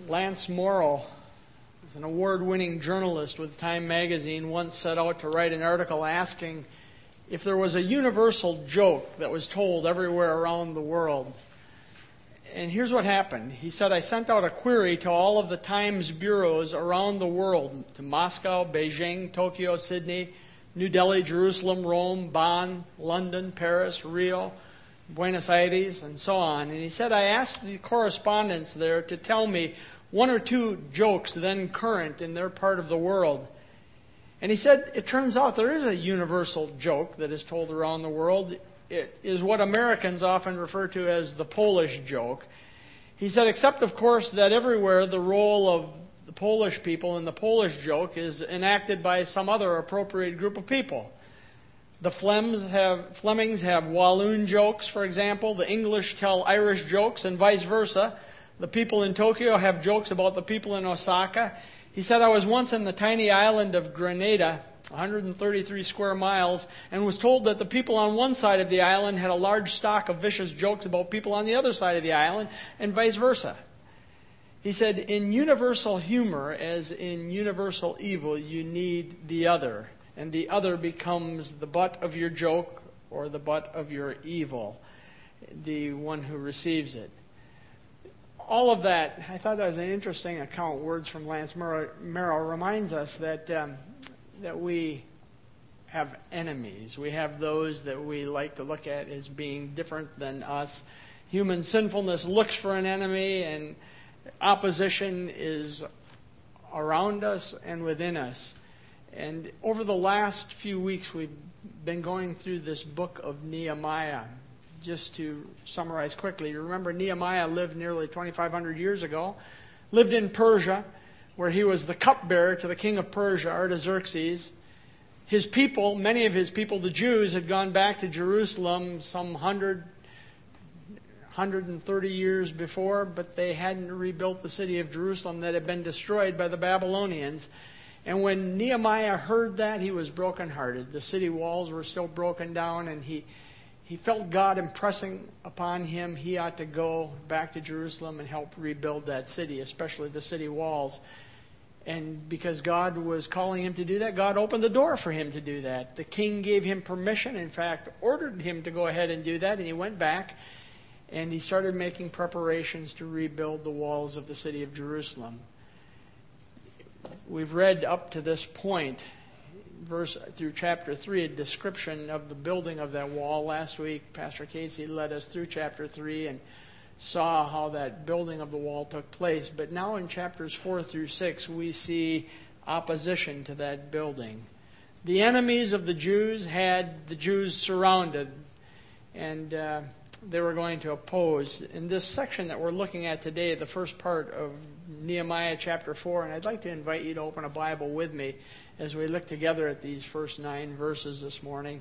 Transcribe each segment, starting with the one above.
Lance Morrow, who's an award-winning journalist with Time magazine, once set out to write an article asking if there was a universal joke that was told everywhere around the world. And here's what happened. He said, I sent out a query to all of the Times bureaus around the world, to Moscow, Beijing, Tokyo, Sydney, New Delhi, Jerusalem, Rome, Bonn, London, Paris, Rio, Buenos Aires, and so on. And he said, I asked the correspondents there to tell me one or two jokes then current in their part of the world. And he said, it turns out there is a universal joke that is told around the world. It is what Americans often refer to as the Polish joke. He said, except, of course, that everywhere the role of the Polish people in the Polish joke is enacted by some other appropriate group of people. The Flemings have Walloon jokes, for example. The English tell Irish jokes and vice versa. The people in Tokyo have jokes about the people in Osaka. He said, I was once in the tiny island of Grenada, 133 square miles, and was told that the people on one side of the island had a large stock of vicious jokes about people on the other side of the island, and vice versa. He said, in universal humor, as in universal evil, you need the other. And the other becomes the butt of your joke or the butt of your evil, the one who receives it. All of that, I thought that was an interesting account. Words from Lance Morrow reminds us that we have enemies. We have those that we like to look at as being different than us. Human sinfulness looks for an enemy, and opposition is around us and within us. And over the last few weeks, we've been going through this book of Nehemiah. Just to summarize quickly, you remember Nehemiah lived nearly 2,500 years ago, lived in Persia, where he was the cupbearer to the king of Persia, Artaxerxes. His people, many of his people, the Jews, had gone back to Jerusalem some 130 years before, but they hadn't rebuilt the city of Jerusalem that had been destroyed by the Babylonians. And when Nehemiah heard that, he was brokenhearted. The city walls were still broken down, and he felt God impressing upon him he ought to go back to Jerusalem and help rebuild that city, especially the city walls. And because God was calling him to do that, God opened the door for him to do that. The king gave him permission, in fact, ordered him to go ahead and do that, and he went back and he started making preparations to rebuild the walls of the city of Jerusalem. We've read up to this point, verse through chapter 3, a description of the building of that wall. Last week, Pastor Casey led us through chapter 3 and saw how that building of the wall took place. But now in chapters 4 through 6, we see opposition to that building. The enemies of the Jews had the Jews surrounded, and they were going to oppose. In this section that we're looking at today, the first part of Nehemiah chapter 4, and I'd like to invite you to open a Bible with me as we look together at these first 9 verses this morning.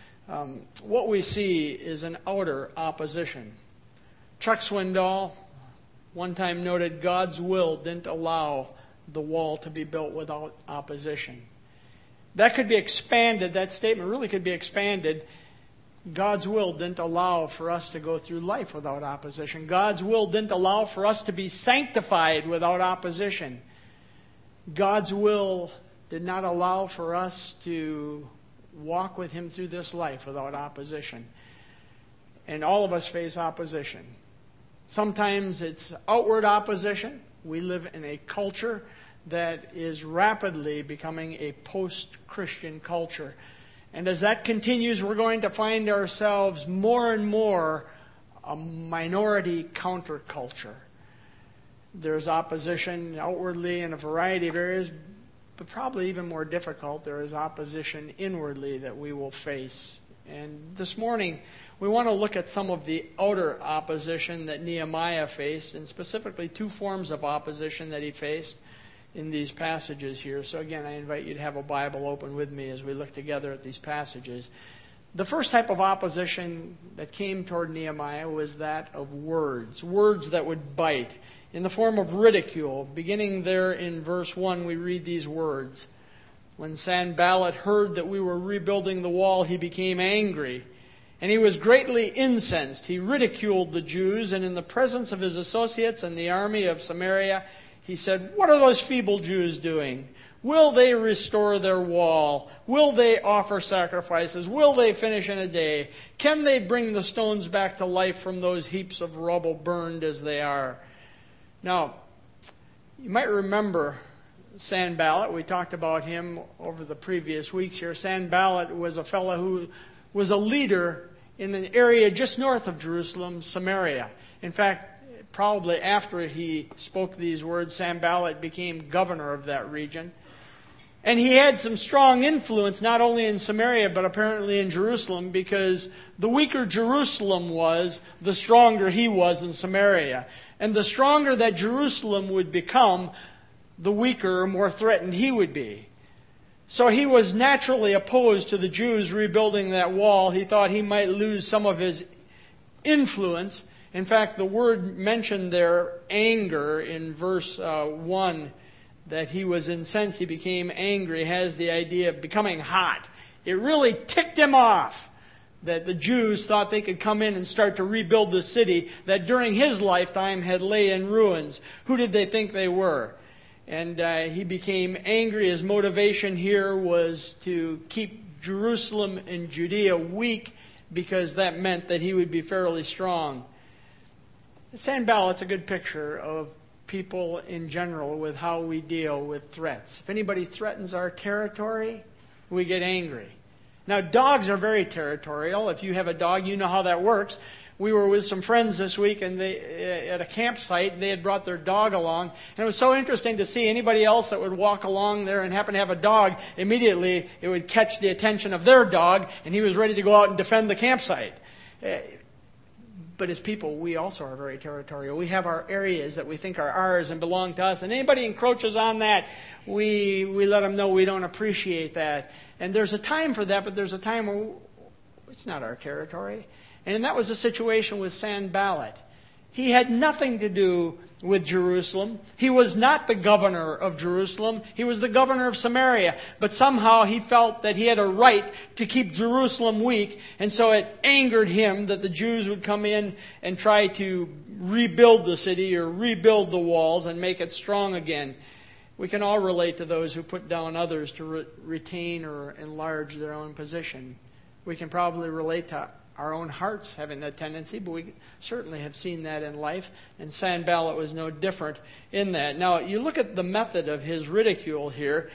What we see is an outer opposition. Chuck Swindoll one time noted, God's will didn't allow the wall to be built without opposition. That could be expanded, that statement really could be expanded. God's will didn't allow for us to go through life without opposition. God's will didn't allow for us to be sanctified without opposition. God's will did not allow for us to walk with Him through this life without opposition. And all of us face opposition. Sometimes it's outward opposition. We live in a culture that is rapidly becoming a post-Christian culture. And as that continues, we're going to find ourselves more and more a minority counterculture. There's opposition outwardly in a variety of areas, but probably even more difficult, there is opposition inwardly that we will face. And this morning, we want to look at some of the outer opposition that Nehemiah faced, and specifically 2 forms of opposition that he faced in these passages here. So again, I invite you to have a Bible open with me as we look together at these passages. The first type of opposition that came toward Nehemiah was that of words that would bite, in the form of ridicule. Beginning there in verse 1, we read these words. When Sanballat heard that we were rebuilding the wall, he became angry, and he was greatly incensed. He ridiculed the Jews, and in the presence of his associates and the army of Samaria, he said, what are those feeble Jews doing? Will they restore their wall? Will they offer sacrifices? Will they finish in a day? Can they bring the stones back to life from those heaps of rubble burned as they are? Now, you might remember Sanballat. We talked about him over the previous weeks here. Sanballat was a fellow who was a leader in an area just north of Jerusalem, Samaria. In fact, probably after he spoke these words, Sanballat became governor of that region. And he had some strong influence not only in Samaria but apparently in Jerusalem, because the weaker Jerusalem was, the stronger he was in Samaria. And the stronger that Jerusalem would become, the weaker or more threatened he would be. So he was naturally opposed to the Jews rebuilding that wall. He thought he might lose some of his influence. In fact, the word mentioned there, anger, in verse 1, that he was incensed, he became angry, has the idea of becoming hot. It really ticked him off that the Jews thought they could come in and start to rebuild the city that during his lifetime had lay in ruins. Who did they think they were? And he became angry. His motivation here was to keep Jerusalem and Judea weak, because that meant that he would be fairly strong. Sanballat's a good picture of people in general with how we deal with threats. If anybody threatens our territory, we get angry. Now, dogs are very territorial. If you have a dog, you know how that works. We were with some friends this week, and at a campsite, they had brought their dog along. And it was so interesting to see anybody else that would walk along there and happen to have a dog. Immediately, it would catch the attention of their dog, and he was ready to go out and defend the campsite. But as people, we also are very territorial. We have our areas that we think are ours and belong to us. And anybody encroaches on that, we let them know we don't appreciate that. And there's a time for that, but there's a time where it's not our territory. And that was the situation with Sanballat. He had nothing to do with Jerusalem. He was not the governor of Jerusalem. He was the governor of Samaria. But somehow he felt that he had a right to keep Jerusalem weak. And so it angered him that the Jews would come in and try to rebuild the city or rebuild the walls and make it strong again. We can all relate to those who put down others to retain or enlarge their own position. We can probably relate to our own hearts having that tendency, but we certainly have seen that in life, and Sanballat was no different in that. Now, you look at the method of his ridicule here.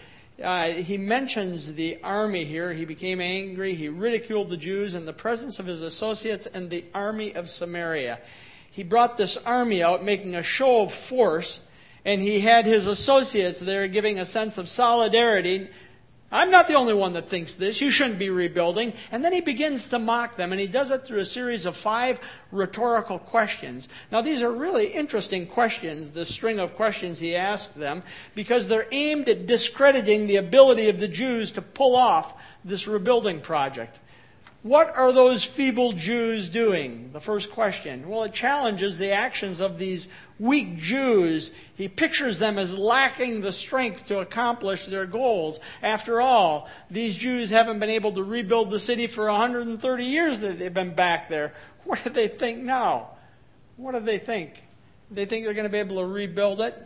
He mentions the army here. He became angry. He ridiculed the Jews in the presence of his associates and the army of Samaria. He brought this army out, making a show of force, and he had his associates there giving a sense of solidarity. I'm not the only one that thinks this. You shouldn't be rebuilding. And then he begins to mock them, and he does it through a series of 5 rhetorical questions. Now, these are really interesting questions, the string of questions he asked them, because they're aimed at discrediting the ability of the Jews to pull off this rebuilding project. What are those feeble Jews doing? The first question. Well, it challenges the actions of these weak Jews. He pictures them as lacking the strength to accomplish their goals. After all, these Jews haven't been able to rebuild the city for 130 years that they've been back there. What do they think now? What do they think? They think they're going to be able to rebuild it?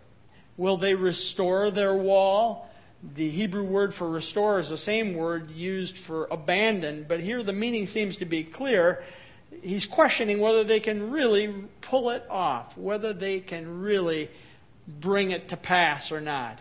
Will they restore their wall? The Hebrew word for restore is the same word used for abandon, but here the meaning seems to be clear. He's questioning whether they can really pull it off, whether they can really bring it to pass or not.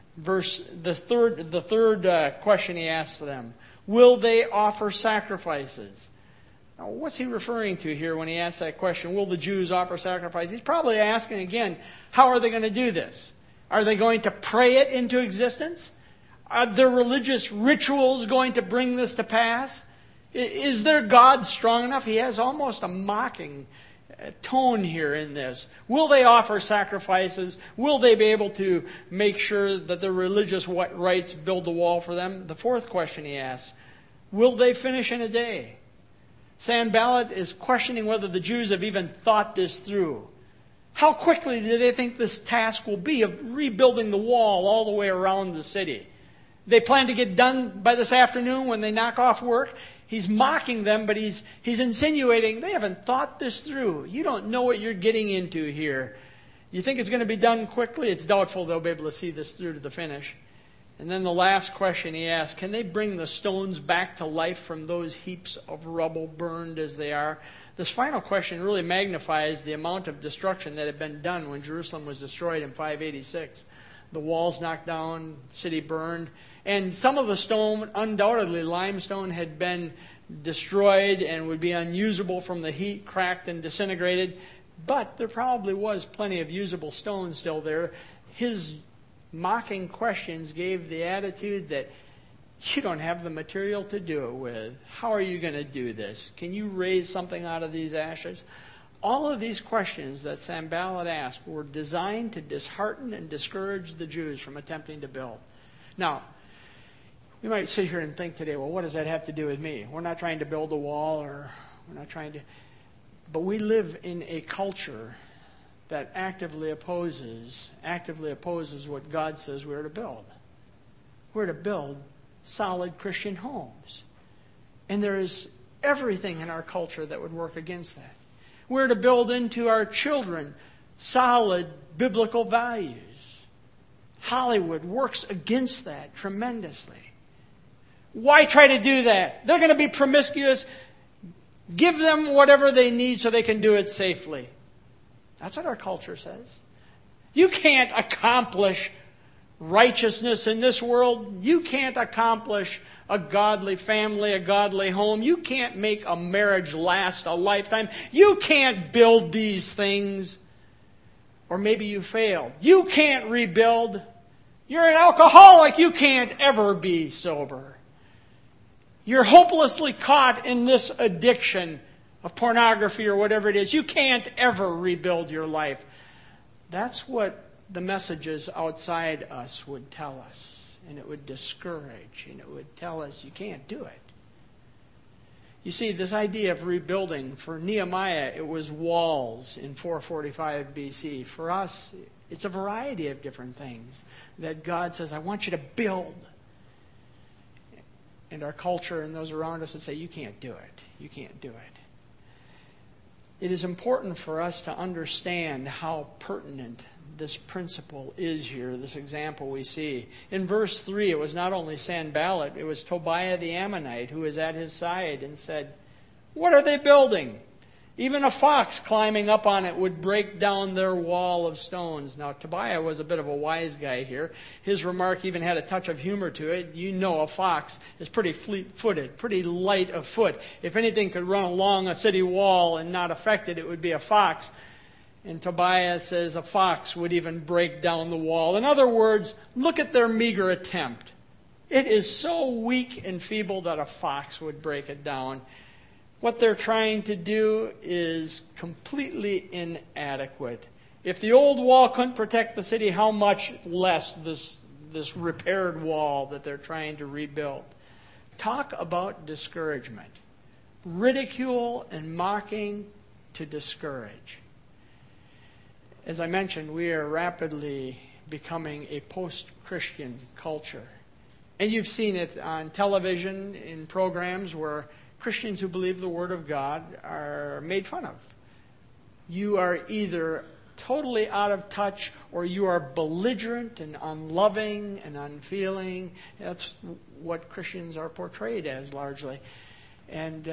The third question he asks them, will they offer sacrifices? Now, what's he referring to here when he asks that question? Will the Jews offer sacrifices? He's probably asking again, how are they going to do this? Are they going to pray it into existence? Are their religious rituals going to bring this to pass? Is their God strong enough? He has almost a mocking tone here in this. Will they offer sacrifices? Will they be able to make sure that their religious rites build the wall for them? The fourth question he asks, will they finish in a day? Sanballat is questioning whether the Jews have even thought this through. How quickly do they think this task will be of rebuilding the wall all the way around the city? They plan to get done by this afternoon when they knock off work. He's mocking them, but he's insinuating they haven't thought this through. You don't know what you're getting into here. You think it's going to be done quickly? It's doubtful they'll be able to see this through to the finish. And then the last question he asked, can they bring the stones back to life from those heaps of rubble burned as they are? This final question really magnifies the amount of destruction that had been done when Jerusalem was destroyed in 586. The walls knocked down, the city burned, and some of the stone, undoubtedly limestone, had been destroyed and would be unusable from the heat, cracked and disintegrated. But there probably was plenty of usable stone still there. His mocking questions gave the attitude that you don't have the material to do it with. How are you going to do this? Can you raise something out of these ashes? All of these questions that Sanballat asked were designed to dishearten and discourage the Jews from attempting to build. Now, we might sit here and think today, well, what does that have to do with me? We're not trying to build a wall, or we're not trying to... But we live in a culture that actively opposes what God says we're to build. We're to build solid Christian homes. And there is everything in our culture that would work against that. We're to build into our children solid biblical values. Hollywood works against that tremendously. Why try to do that? They're going to be promiscuous. Give them whatever they need so they can do it safely. That's what our culture says. You can't accomplish righteousness in this world. You can't accomplish a godly family, a godly home. You can't make a marriage last a lifetime. You can't build these things. Or maybe you failed. You can't rebuild. You're an alcoholic. You can't ever be sober. You're hopelessly caught in this addiction of pornography or whatever it is. You can't ever rebuild your life. That's what the messages outside us would tell us. And it would discourage. And it would tell us you can't do it. You see, this idea of rebuilding, for Nehemiah, it was walls in 445 BC. For us, it's a variety of different things that God says, I want you to build. And our culture and those around us would say, you can't do it. You can't do it. It is important for us to understand how pertinent this principle is here, this example we see. In verse 3, it was not only Sanballat, it was Tobiah the Ammonite who was at his side and said, what are they building? Even a fox climbing up on it would break down their wall of stones. Now, Tobiah was a bit of a wise guy here. His remark even had a touch of humor to it. You know a fox is pretty fleet-footed, pretty light of foot. If anything could run along a city wall and not affect it, it would be a fox. And Tobiah says a fox would even break down the wall. In other words, look at their meager attempt. It is so weak and feeble that a fox would break it down. What they're trying to do is completely inadequate. If the old wall couldn't protect the city, how much less this repaired wall that they're trying to rebuild? Talk about discouragement. Ridicule and mocking to discourage. As I mentioned, we are rapidly becoming a post-Christian culture. And you've seen it on television, in programs where Christians who believe the Word of God are made fun of. You are either totally out of touch or you are belligerent and unloving and unfeeling. That's what Christians are portrayed as largely. And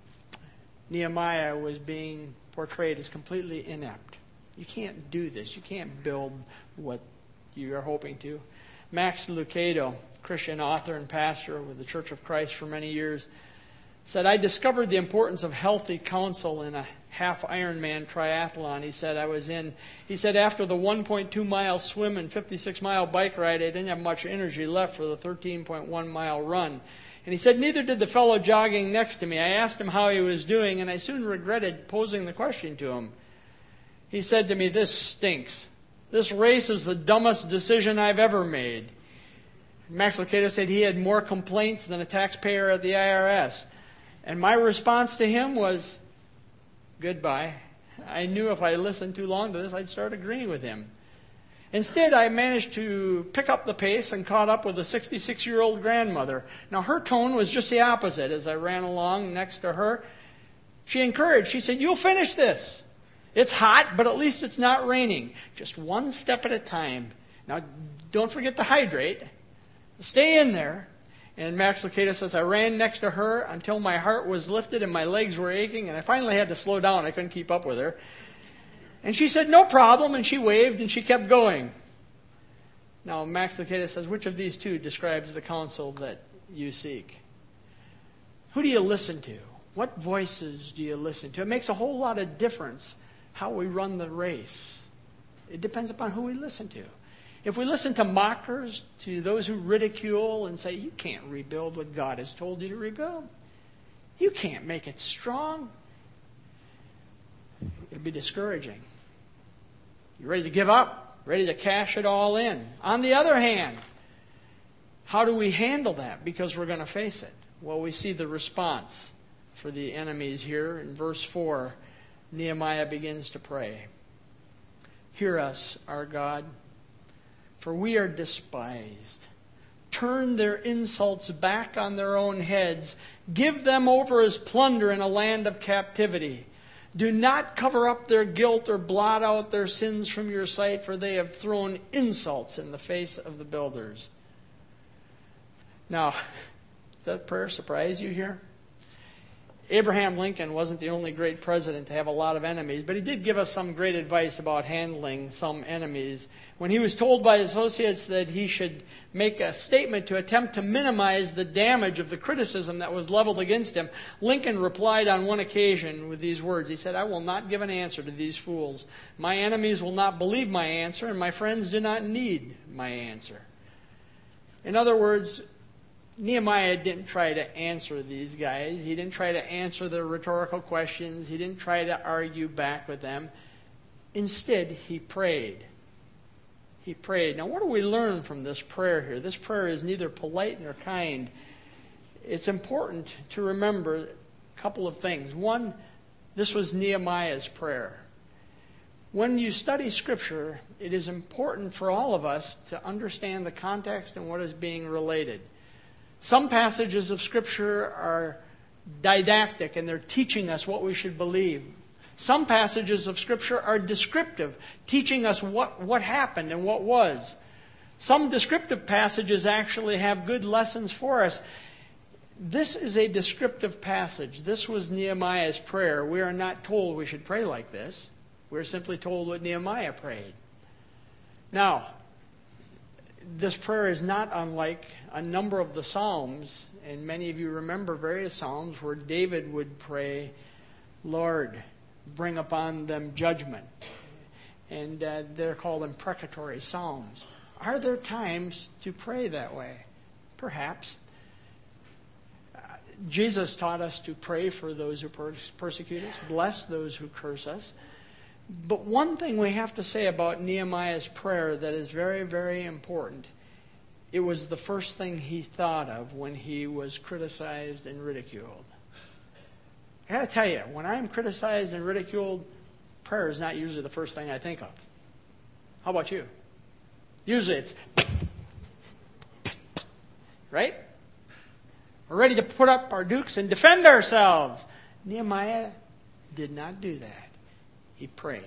Nehemiah was being portrayed as completely inept. You can't do this. You can't build what you are hoping to. Max Lucado, Christian author and pastor with the Church of Christ for many years, said, I discovered the importance of healthy counsel in a half Ironman triathlon. He said, after the 1.2 mile swim and 56 mile bike ride, I didn't have much energy left for the 13.1 mile run. And he said, neither did the fellow jogging next to me. I asked him how he was doing, and I soon regretted posing the question to him. He said to me, this stinks. This race is the dumbest decision I've ever made. Max Lucado said he had more complaints than a taxpayer at the IRS. And my response to him was, goodbye. I knew if I listened too long to this, I'd start agreeing with him. Instead, I managed to pick up the pace and caught up with a 66-year-old grandmother. Now, her tone was just the opposite. As I ran along next to her, she encouraged. She said, you'll finish this. It's hot, but at least it's not raining. Just one step at a time. Now, don't forget to hydrate. Stay in there. And Max Lucado says, I ran next to her until my heart was lifted and my legs were aching, and I finally had to slow down. I couldn't keep up with her. And she said, no problem, and she waved, and she kept going. Now, Max Lucado says, which of these two describes the counsel that you seek? Who do you listen to? What voices do you listen to? It makes a whole lot of difference how we run the race. It depends upon who we listen to. If we listen to mockers, to those who ridicule and say, you can't rebuild what God has told you to rebuild. You can't make it strong. It'll be discouraging. You're ready to give up, ready to cash it all in. On the other hand, how do we handle that? Because we're going to face it. Well, we see the response for the enemies here. In verse 4, Nehemiah begins to pray. Hear us, our God, for we are despised. Turn their insults back on their own heads. Give them over as plunder in a land of captivity. Do not cover up their guilt or blot out their sins from your sight, for they have thrown insults in the face of the builders. Now, does that prayer surprise you here? Abraham Lincoln wasn't the only great president to have a lot of enemies, but he did give us some great advice about handling some enemies. When he was told by his associates that he should make a statement to attempt to minimize the damage of the criticism that was leveled against him, Lincoln replied on one occasion with these words. He said, I will not give an answer to these fools. My enemies will not believe my answer, and my friends do not need my answer. In other words, Nehemiah didn't try to answer these guys. He didn't try to answer their rhetorical questions. He didn't try to argue back with them. Instead, he prayed. He prayed. Now, what do we learn from this prayer here? This prayer is neither polite nor kind. It's important to remember a couple of things. One, this was Nehemiah's prayer. When you study Scripture, it is important for all of us to understand the context and what is being related. Some passages of Scripture are didactic and they're teaching us what we should believe. Some passages of Scripture are descriptive, teaching us what happened and what was. Some descriptive passages actually have good lessons for us. This is a descriptive passage. This was Nehemiah's prayer. We are not told we should pray like this. We're simply told what Nehemiah prayed. Now, this prayer is not unlike a number of the Psalms, and many of you remember various Psalms where David would pray, Lord, bring upon them judgment. And they're called imprecatory Psalms. Are there times to pray that way? Perhaps. Jesus taught us to pray for those who persecute us, bless those who curse us. But one thing we have to say about Nehemiah's prayer that is very, very important, it was the first thing he thought of when he was criticized and ridiculed. I got to tell you, when I'm criticized and ridiculed, prayer is not usually the first thing I think of. How about you? Usually it's, right? We're ready to put up our dukes and defend ourselves. Nehemiah did not do that. He prayed.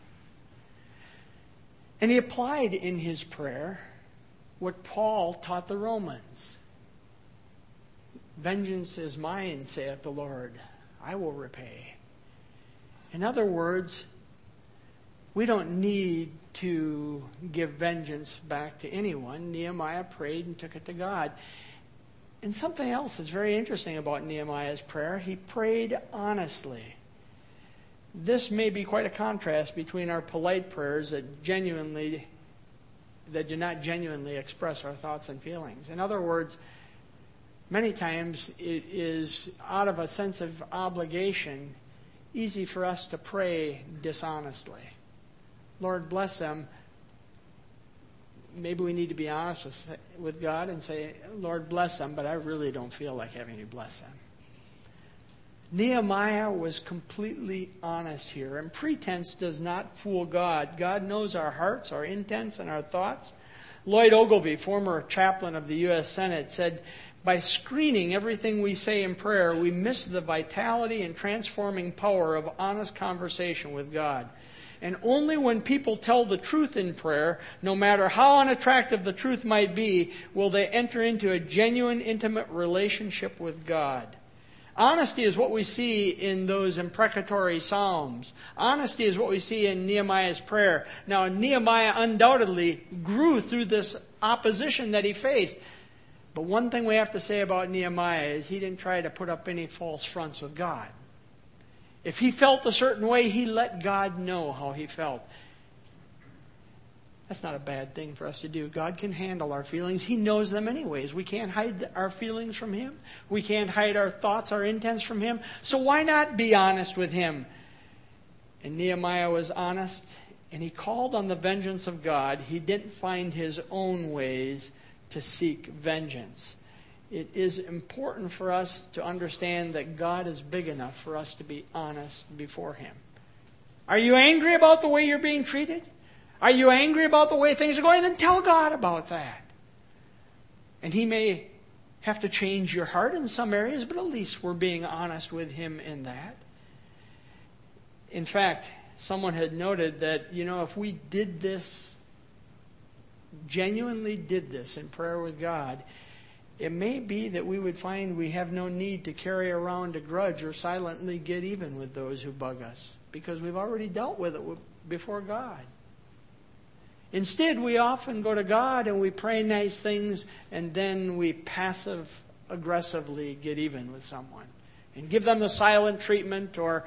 And he applied in his prayer what Paul taught the Romans. Vengeance is mine, saith the Lord. I will repay. In other words, we don't need to give vengeance back to anyone. Nehemiah prayed and took it to God. And something else that's very interesting about Nehemiah's prayer, he prayed honestly. This may be quite a contrast between our polite prayers that do not genuinely express our thoughts and feelings. In other words, many times it is out of a sense of obligation easy for us to pray dishonestly. Lord, bless them. Maybe we need to be honest with God and say, Lord, bless them, but I really don't feel like having you bless them. Nehemiah was completely honest here, and pretense does not fool God. God knows our hearts, our intents, and our thoughts. Lloyd Ogilvie, former chaplain of the U.S. Senate, said, by screening everything we say in prayer, we miss the vitality and transforming power of honest conversation with God. And only when people tell the truth in prayer, no matter how unattractive the truth might be, will they enter into a genuine, intimate relationship with God. Honesty is what we see in those imprecatory psalms. Honesty is what we see in Nehemiah's prayer. Now, Nehemiah undoubtedly grew through this opposition that he faced. But one thing we have to say about Nehemiah is he didn't try to put up any false fronts with God. If he felt a certain way, he let God know how he felt. That's not a bad thing for us to do. God can handle our feelings. He knows them anyways. We can't hide our feelings from Him. We can't hide our thoughts, our intents from Him. So why not be honest with Him? And Nehemiah was honest, and he called on the vengeance of God. He didn't find his own ways to seek vengeance. It is important for us to understand that God is big enough for us to be honest before Him. Are you angry about the way you're being treated? Are you angry about the way things are going? Then tell God about that. And He may have to change your heart in some areas, but at least we're being honest with Him in that. In fact, someone had noted that, if we did this, genuinely did this in prayer with God, it may be that we would find we have no need to carry around a grudge or silently get even with those who bug us, because we've already dealt with it before God. Instead, we often go to God and we pray nice things, and then we passive-aggressively get even with someone and give them the silent treatment or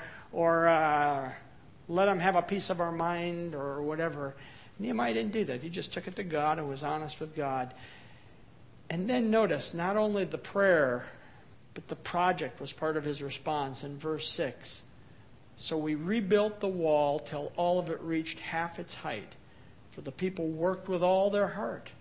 let them have a piece of our mind or whatever. Nehemiah didn't do that. He just took it to God and was honest with God. And then notice, not only the prayer, but the project was part of his response in verse 6. So we rebuilt the wall till all of it reached half its height, for the people worked with all their heart.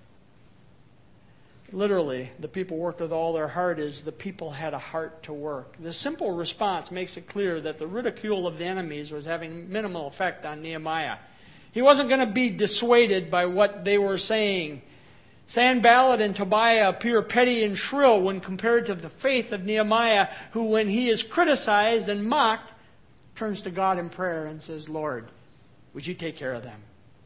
Literally, the people worked with all their heart is the people had a heart to work. The simple response makes it clear that the ridicule of the enemies was having minimal effect on Nehemiah. He wasn't going to be dissuaded by what they were saying. Sanballat and Tobiah appear petty and shrill when compared to the faith of Nehemiah, who, when he is criticized and mocked, turns to God in prayer and says, Lord, would you take care of them?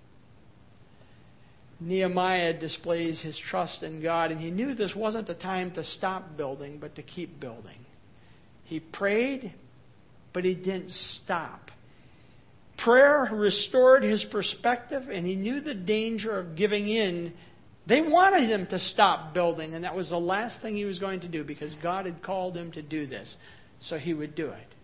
Nehemiah displays his trust in God, and he knew this wasn't a time to stop building, but to keep building. He prayed, but he didn't stop. Prayer restored his perspective, and he knew the danger of giving in. They wanted him to stop building, and that was the last thing he was going to do, because God had called him to do this, so he would do it.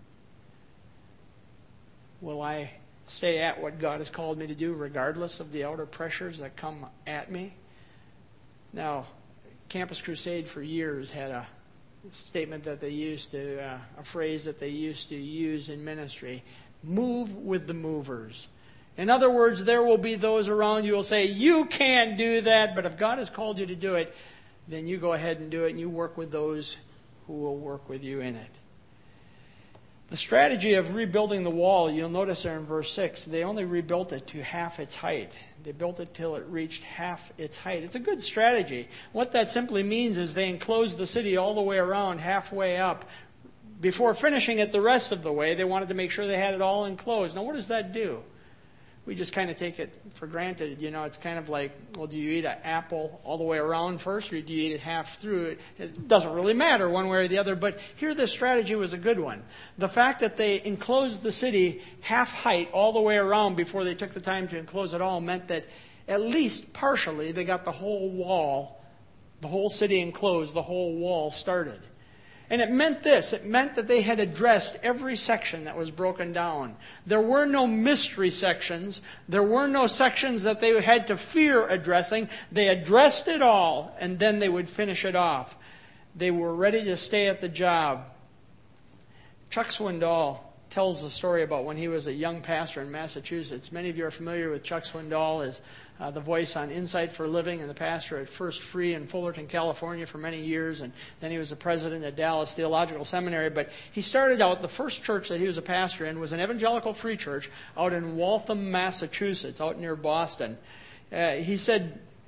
Will I stay at what God has called me to do, regardless of the outer pressures that come at me? Now, Campus Crusade for years had a statement that they used to, a phrase that they used to use in ministry: move with the movers. In other words, there will be those around you who will say, you can't do that, but if God has called you to do it, then you go ahead and do it, and you work with those who will work with you in it. The strategy of rebuilding the wall, you'll notice there in verse 6, they only rebuilt it to half its height. They built it till it reached half its height. It's a good strategy. What that simply means is they enclosed the city all the way around, halfway up. Before finishing it the rest of the way, they wanted to make sure they had it all enclosed. Now, what does that do? We just kind of take it for granted. It's kind of like, well, do you eat an apple all the way around first, or do you eat it half through? It doesn't really matter one way or the other, but here this strategy was a good one. The fact that they enclosed the city half height all the way around before they took the time to enclose it all meant that at least partially they got the whole wall, the whole city enclosed, the whole wall started. And it meant this. It meant that they had addressed every section that was broken down. There were no mystery sections. There were no sections that they had to fear addressing. They addressed it all, and then they would finish it off. They were ready to stay at the job. Chuck Swindoll tells the story about when he was a young pastor in Massachusetts. Many of you are familiar with Chuck Swindoll as the voice on Insight for Living and the pastor at First Free in Fullerton, California for many years. And then he was the president at Dallas Theological Seminary. But he started out, the first church that he was a pastor in was an evangelical free church out in Waltham, Massachusetts, out near Boston. He said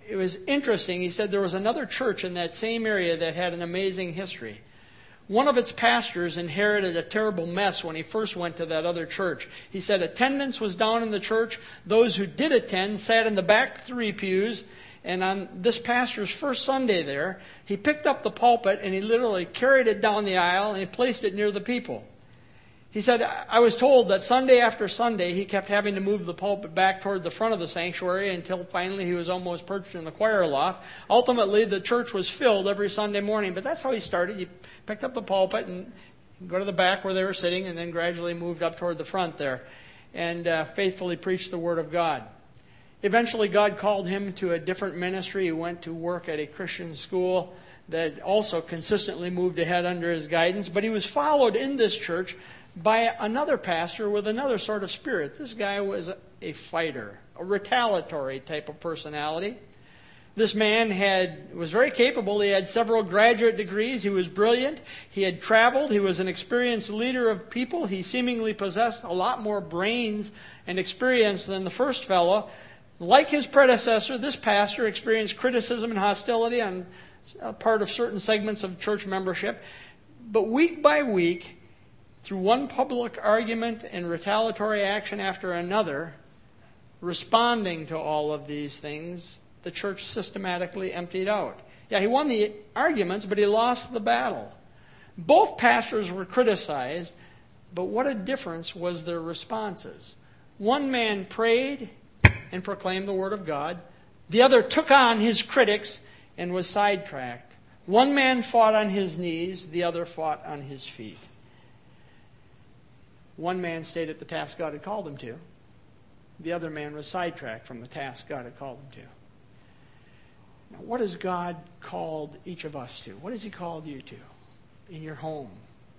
it was interesting. He said there was another church in that same area that had an amazing history. One of its pastors inherited a terrible mess when he first went to that other church. He said attendance was down in the church. Those who did attend sat in the back 3 pews. And on this pastor's first Sunday there, he picked up the pulpit and he literally carried it down the aisle and he placed it near the people. He said, I was told that Sunday after Sunday he kept having to move the pulpit back toward the front of the sanctuary until finally he was almost perched in the choir loft. Ultimately, the church was filled every Sunday morning, but that's how he started. He picked up the pulpit and go to the back where they were sitting and then gradually moved up toward the front there and faithfully preached the Word of God. Eventually, God called him to a different ministry. He went to work at a Christian school that also consistently moved ahead under his guidance, but he was followed in this church by another pastor with another sort of spirit. This guy was a fighter, a retaliatory type of personality. This man was very capable. He had several graduate degrees. He was brilliant. He had traveled. He was an experienced leader of people. He seemingly possessed a lot more brains and experience than the first fellow. Like his predecessor, this pastor experienced criticism and hostility on part of certain segments of church membership. But week by week, through one public argument and retaliatory action after another, responding to all of these things, the church systematically emptied out. Yeah, he won the arguments, but he lost the battle. Both pastors were criticized, but what a difference was their responses. One man prayed and proclaimed the Word of God. The other took on his critics and was sidetracked. One man fought on his knees, the other fought on his feet. One man stayed at the task God had called him to. The other man was sidetracked from the task God had called him to. Now, what has God called each of us to? What has He called you to? In your home,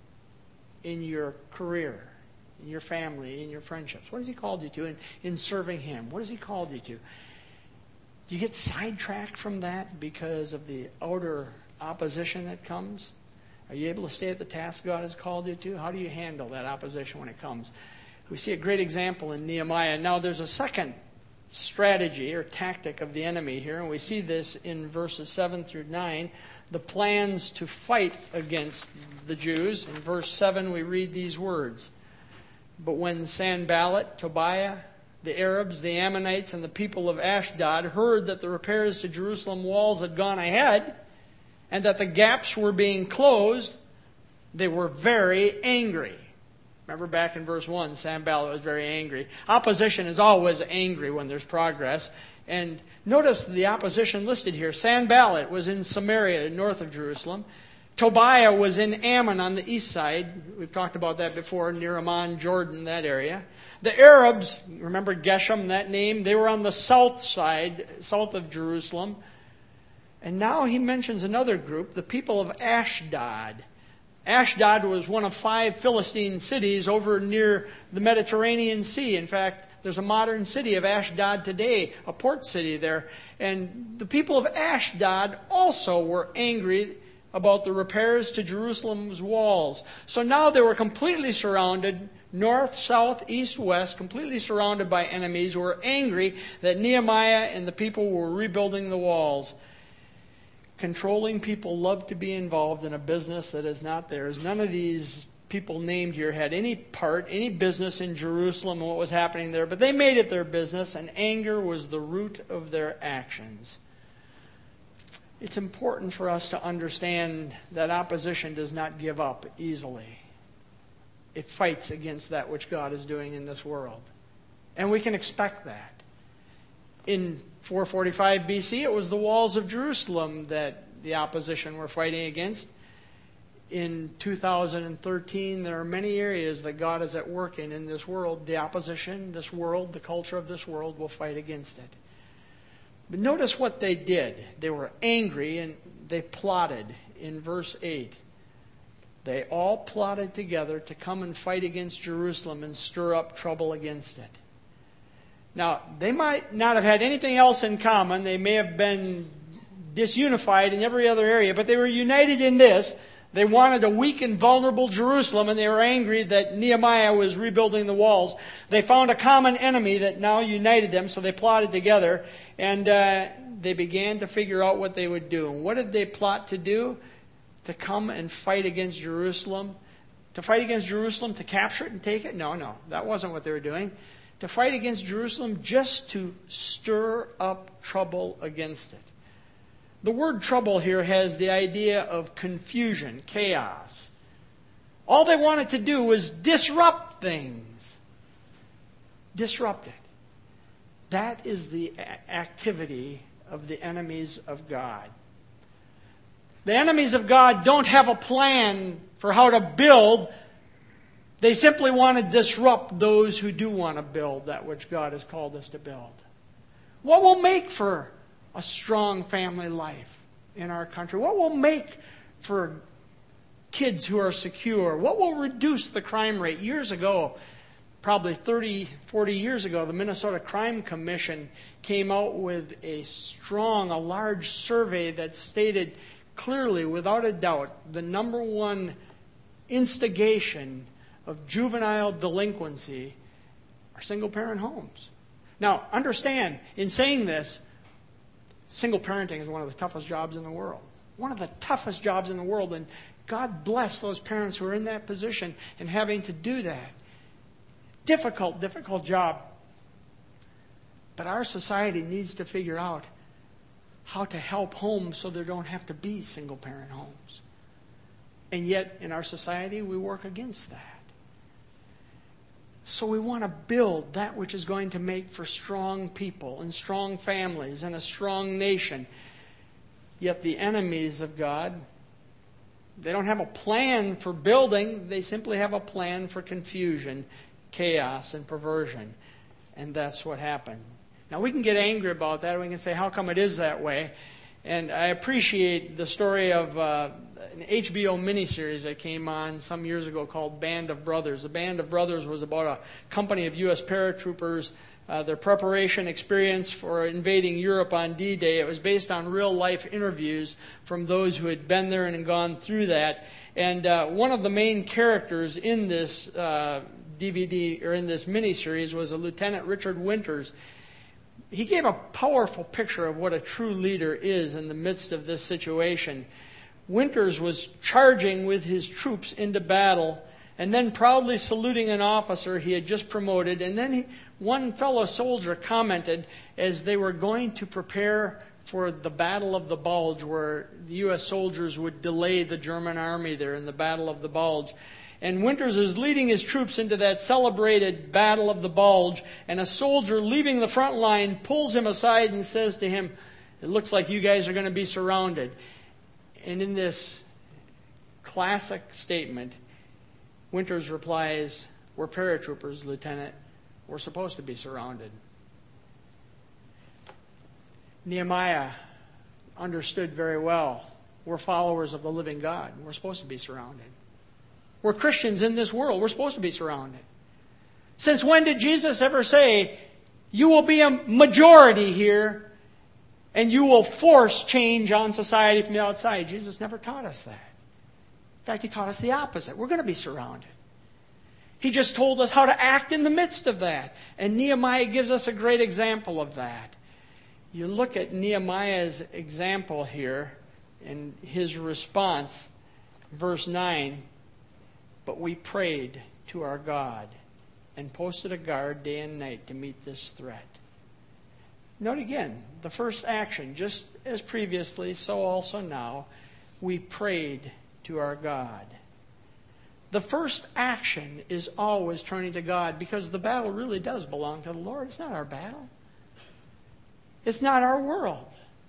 in your career, in your family, in your friendships. What has He called you to in serving Him? What has He called you to? Do you get sidetracked from that because of the outer opposition that comes? Are you able to stay at the task God has called you to? How do you handle that opposition when it comes? We see a great example in Nehemiah. Now there's a second strategy or tactic of the enemy here, and we see this in verses 7 through 9, the plans to fight against the Jews. In verse 7 we read these words, "But when Sanballat, Tobiah, the Arabs, the Ammonites, and the people of Ashdod heard that the repairs to Jerusalem walls had gone ahead, and that the gaps were being closed, they were very angry." Remember back in verse 1, Sanballat was very angry. Opposition is always angry when there's progress. And notice the opposition listed here. Sanballat was in Samaria, north of Jerusalem. Tobiah was in Ammon on the east side. We've talked about that before, near Amman, Jordan, that area. The Arabs, remember Geshem, that name? They were on the south side, south of Jerusalem. And now he mentions another group, the people of Ashdod. Ashdod was one of 5 Philistine cities over near the Mediterranean Sea. In fact, there's a modern city of Ashdod today, a port city there. And the people of Ashdod also were angry about the repairs to Jerusalem's walls. So now they were completely surrounded, north, south, east, west, completely surrounded by enemies who were angry that Nehemiah and the people were rebuilding the walls. Controlling people love to be involved in a business that is not theirs. None of these people named here had any part, any business in Jerusalem and what was happening there, but they made it their business, and anger was the root of their actions. It's important for us to understand that opposition does not give up easily. It fights against that which God is doing in this world. And we can expect that. In 445 BC, it was the walls of Jerusalem that the opposition were fighting against. In 2013, there are many areas that God is at work in this world. The opposition, this world, the culture of this world will fight against it. But notice what they did. They were angry and they plotted in verse 8. They all plotted together to come and fight against Jerusalem and stir up trouble against it. Now, they might not have had anything else in common. They may have been disunified in every other area, but they were united in this. They wanted a weak and vulnerable Jerusalem, and they were angry that Nehemiah was rebuilding the walls. They found a common enemy that now united them, so they plotted together. And they began to figure out what they would do. And what did they plot to do? To come and fight against Jerusalem. To fight against Jerusalem, to capture it and take it? No, that wasn't what they were doing. To fight against Jerusalem just to stir up trouble against it. The word trouble here has the idea of confusion, chaos. All they wanted to do was disrupt things. Disrupt it. That is the activity of the enemies of God. The enemies of God don't have a plan for how to build. They simply want to disrupt those who do want to build that which God has called us to build. What will make for a strong family life in our country? What will make for kids who are secure? What will reduce the crime rate? Years ago, probably 30, 40 years ago, the Minnesota Crime Commission came out with a large survey that stated clearly, without a doubt, the number one instigation of juvenile delinquency are single-parent homes. Now, understand, in saying this, single parenting is one of the toughest jobs in the world. One of the toughest jobs in the world, and God bless those parents who are in that position and having to do that. Difficult job. But our society needs to figure out how to help homes so there don't have to be single-parent homes. And yet, in our society, we work against that. So we want to build that which is going to make for strong people and strong families and a strong nation. Yet the enemies of God, they don't have a plan for building. They simply have a plan for confusion, chaos, and perversion. And that's what happened. Now we can get angry about that. We can say, how come it is that way? And I appreciate the story of an HBO miniseries that came on some years ago called Band of Brothers. The Band of Brothers was about a company of U.S. paratroopers, their preparation experience for invading Europe on D-Day. It was based on real-life interviews from those who had been there and gone through that. And one of the main characters in this DVD, or in this miniseries, was a Lieutenant Richard Winters. He gave a powerful picture of what a true leader is in the midst of this situation. Winters was charging with his troops into battle and then proudly saluting an officer he had just promoted. And then one fellow soldier commented as they were going to prepare for the Battle of the Bulge, where the U.S. soldiers would delay the German army there in the Battle of the Bulge. And Winters is leading his troops into that celebrated Battle of the Bulge, and a soldier leaving the front line pulls him aside and says to him, "It looks like you guys are going to be surrounded." And in this classic statement, Winters replies, "We're paratroopers, Lieutenant. We're supposed to be surrounded." Nehemiah understood very well. We're followers of the living God. We're supposed to be surrounded. We're Christians in this world. We're supposed to be surrounded. Since when did Jesus ever say, you will be a majority here and you will force change on society from the outside? Jesus never taught us that. In fact, he taught us the opposite. We're going to be surrounded. He just told us how to act in the midst of that. And Nehemiah gives us a great example of that. You look at Nehemiah's example here and his response, verse 9. But we prayed to our God and posted a guard day and night to meet this threat. Note again, the first action, just as previously, so also now, we prayed to our God. The first action is always turning to God, because the battle really does belong to the Lord. It's not our battle. It's not our world.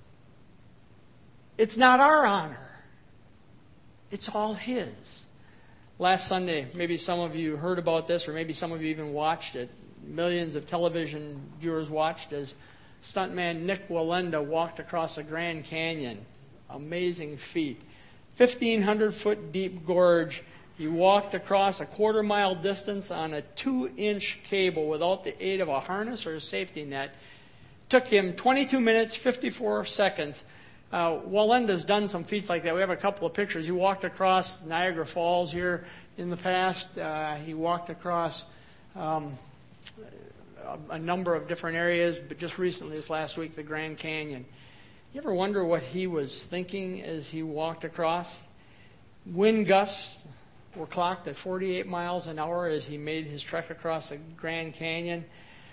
It's not our honor. It's all His. Last Sunday, maybe some of you heard about this, or maybe some of you even watched it. Millions of television viewers watched as stuntman Nick Wallenda walked across the Grand Canyon. Amazing feat. 1,500-foot deep gorge. He walked across a quarter-mile distance on a 2-inch cable without the aid of a harness or a safety net. Took him 22 minutes, 54 seconds. Wallenda's done some feats like that. We have a couple of pictures. He walked across Niagara Falls here in the past. He walked across a number of different areas, but just recently, this last week, the Grand Canyon. You ever wonder what he was thinking as he walked across? Wind gusts were clocked at 48 miles an hour as he made his trek across the Grand Canyon.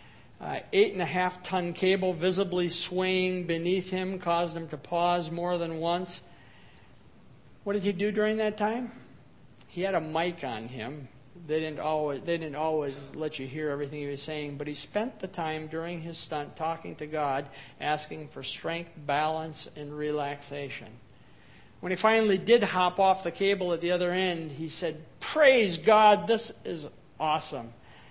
8.5-ton cable visibly swaying beneath him caused him to pause more than once. What did he do during that time? He had a mic on him. They didn't always let you hear everything he was saying, but he spent the time during his stunt talking to God, asking for strength, balance, and relaxation. When he finally did hop off the cable at the other end, he said, "Praise God, this is awesome."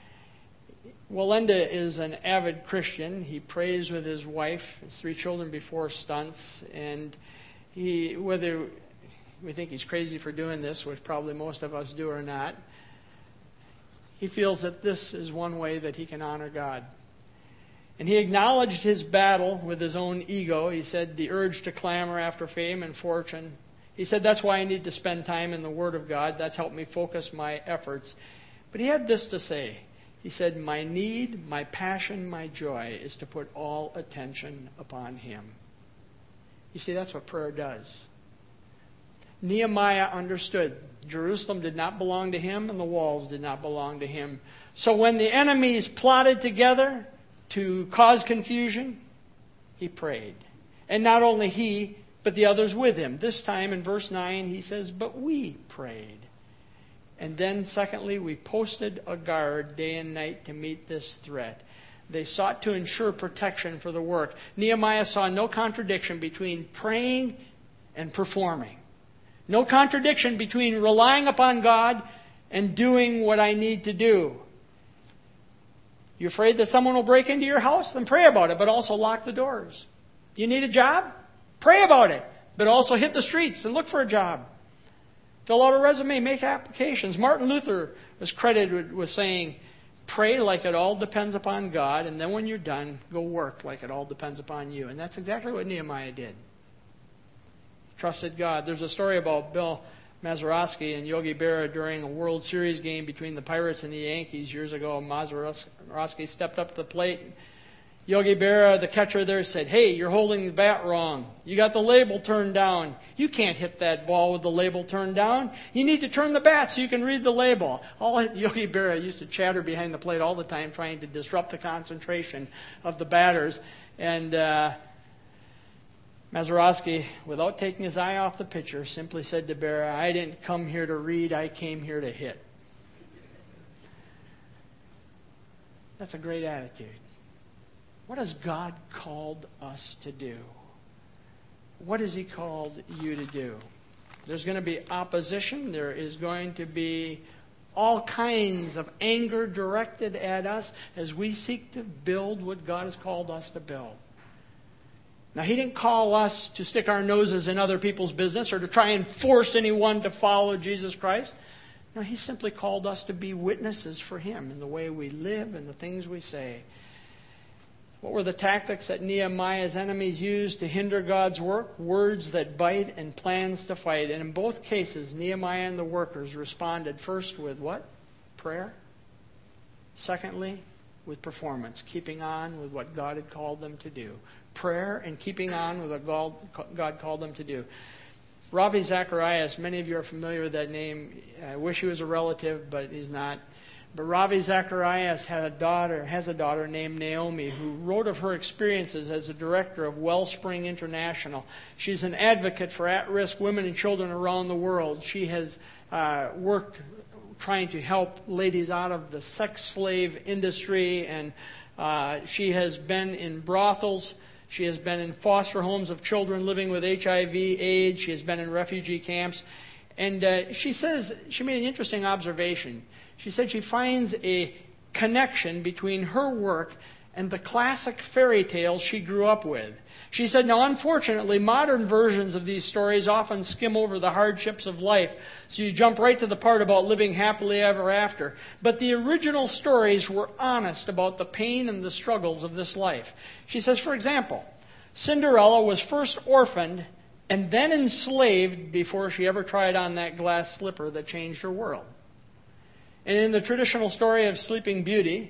Wallenda is an avid Christian. He prays with his wife, his 3 children before stunts, and whether we think he's crazy for doing this, which probably most of us do or not, he feels that this is one way that he can honor God. And he acknowledged his battle with his own ego. He said, the urge to clamor after fame and fortune. He said, that's why I need to spend time in the Word of God. That's helped me focus my efforts. But he had this to say. He said, my need, my passion, my joy is to put all attention upon Him. You see, that's what prayer does. Nehemiah understood Jerusalem did not belong to him and the walls did not belong to him. So when the enemies plotted together to cause confusion, he prayed. And not only he, but the others with him. This time in verse 9 he says, but we prayed. And then secondly, we posted a guard day and night to meet this threat. They sought to ensure protection for the work. Nehemiah saw no contradiction between praying and performing. No contradiction between relying upon God and doing what I need to do. You afraid that someone will break into your house? Then pray about it, but also lock the doors. You need a job? Pray about it, but also hit the streets and look for a job. Fill out a resume, make applications. Martin Luther was credited with saying, pray like it all depends upon God, and then when you're done, go work like it all depends upon you. And that's exactly what Nehemiah did. Trusted God. There's a story about Bill Mazeroski and Yogi Berra during a World Series game between the Pirates and the Yankees years ago. Mazeroski stepped up to the plate. Yogi Berra, the catcher there, said, hey, you're holding the bat wrong. You got the label turned down. You can't hit that ball with the label turned down. You need to turn the bat so you can read the label. Yogi Berra used to chatter behind the plate all the time trying to disrupt the concentration of the batters. And Mazeroski, without taking his eye off the pitcher, simply said to Berra, I didn't come here to read, I came here to hit. That's a great attitude. What has God called us to do? What has He called you to do? There's going to be opposition. There is going to be all kinds of anger directed at us as we seek to build what God has called us to build. Now, He didn't call us to stick our noses in other people's business or to try and force anyone to follow Jesus Christ. No, He simply called us to be witnesses for Him in the way we live and the things we say. What were the tactics that Nehemiah's enemies used to hinder God's work? Words that bite and plans to fight. And in both cases, Nehemiah and the workers responded first with what? Prayer. Secondly, with performance, keeping on with what God had called them to do. Prayer and keeping on with what God called them to do. Ravi Zacharias, many of you are familiar with that name. I wish he was a relative, but he's not. But Ravi Zacharias has a daughter named Naomi, who wrote of her experiences as a director of Wellspring International. She's an advocate for at-risk women and children around the world. She has worked trying to help ladies out of the sex slave industry, and she has been in brothels. She has been in foster homes of children living with HIV, AIDS. She has been in refugee camps. And she says, she made an interesting observation. She said she finds a connection between her work and the classic fairy tales she grew up with. She said, now unfortunately, modern versions of these stories often skim over the hardships of life, so you jump right to the part about living happily ever after. But the original stories were honest about the pain and the struggles of this life. She says, for example, Cinderella was first orphaned and then enslaved before she ever tried on that glass slipper that changed her world. And in the traditional story of Sleeping Beauty,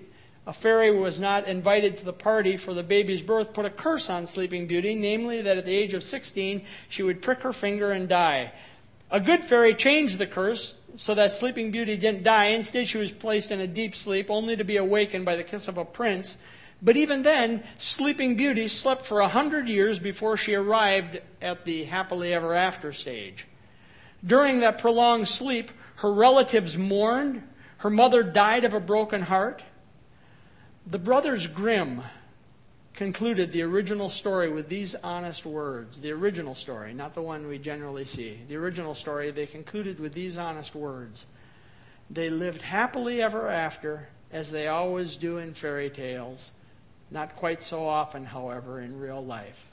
A fairy was not invited to the party for the baby's birth, put a curse on Sleeping Beauty, namely that at the age of 16 she would prick her finger and die. A good fairy changed the curse so that Sleeping Beauty didn't die. Instead, she was placed in a deep sleep, only to be awakened by the kiss of a prince. But even then, Sleeping Beauty slept for 100 years before she arrived at the happily ever after stage. During that prolonged sleep, her relatives mourned. Her mother died of a broken heart. The brothers Grimm concluded the original story with these honest words. The original story, not the one we generally see. The original story, they concluded with these honest words. They lived happily ever after, as they always do in fairy tales. Not quite so often, however, in real life.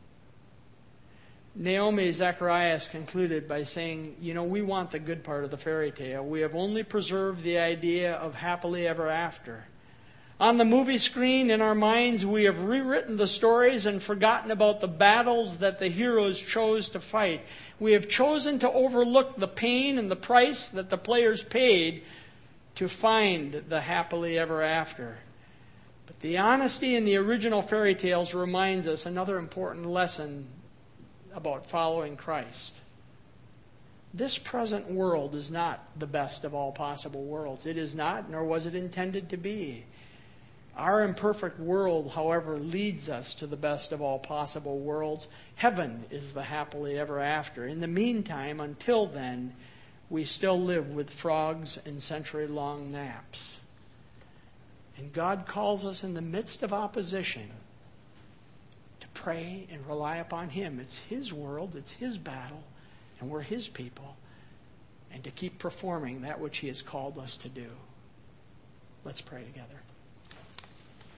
Naomi Zacharias concluded by saying, we want the good part of the fairy tale. We have only preserved the idea of happily ever after. On the movie screen, in our minds, we have rewritten the stories and forgotten about the battles that the heroes chose to fight. We have chosen to overlook the pain and the price that the players paid to find the happily ever after. But the honesty in the original fairy tales reminds us another important lesson about following Christ. This present world is not the best of all possible worlds. It is not, nor was it intended to be. Our imperfect world, however, leads us to the best of all possible worlds. Heaven is the happily ever after. In the meantime, until then, we still live with frogs and century-long naps. And God calls us in the midst of opposition to pray and rely upon Him. It's His world, it's His battle, and we're His people. And to keep performing that which He has called us to do. Let's pray together.